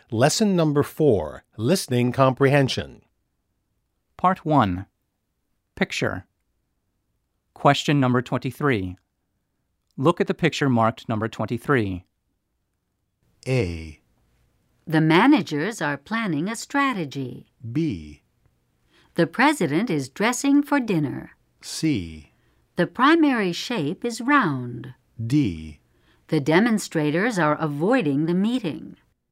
Lesson number 4, Listening Comprehension. Part 1. Picture. Question number 23. Look at the picture marked number 23. A, The managers are planning a strategy. B, The president is dressing for dinner. C, The primary shape is round. D, The demonstrators are avoiding the meeting.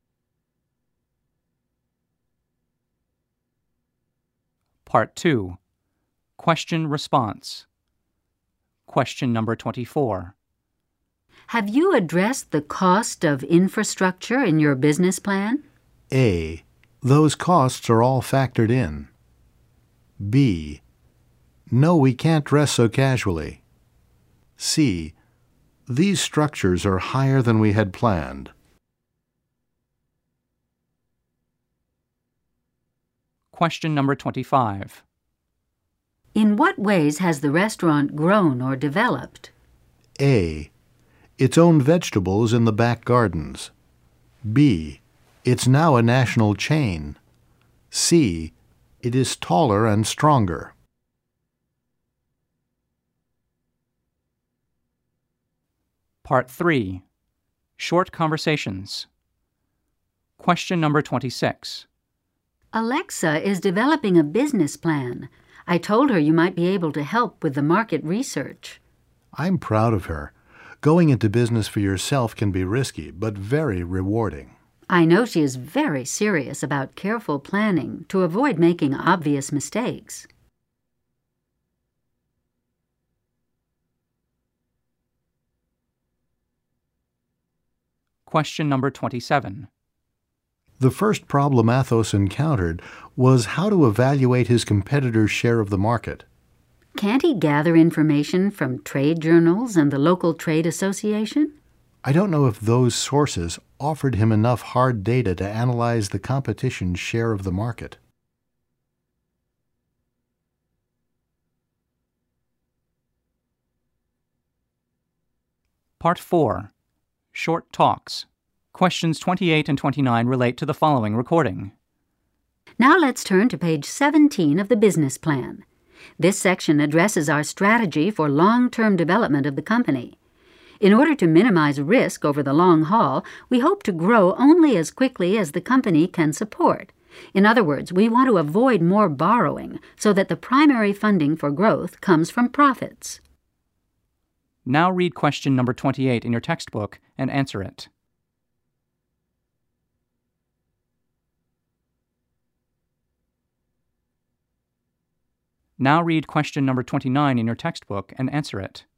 Part 2. Question-response. Question number 24. Have you addressed the cost of infrastructure in your business plan? A, those costs are all factored in. B, no, we can't dress so casually. C, these structures are higher than we had planned. Question number 25. In what ways has the restaurant grown or developed? A, its own vegetables in the back gardens. B, it's now a national chain. C, it is taller and stronger. Part 3. Short conversations. Question number 26. Alexa is developing a business plan. I told her you might be able to help with the market research. I'm proud of her. Going into business for yourself can be risky, but very rewarding. I know she is very serious about careful planning to avoid making obvious mistakes. Question number 27. The first problem Athos encountered was how to evaluate his competitor's share of the market. Can't he gather information from trade journals and the local trade association? I don't know if those sources offered him enough hard data to analyze the competition's share of the market. Part 4. Short talks. Questions 28 and 29 relate to the following recording. Now let's turn to page 17 of the business plan. This section addresses our strategy for long-term development of the company. In order to minimize risk over the long haul, we hope to grow only as quickly as the company can support. In other words, we want to avoid more borrowing so that the primary funding for growth comes from profits. Now read question number 28 in your textbook and answer it. Now read question number 29 in your textbook and answer it.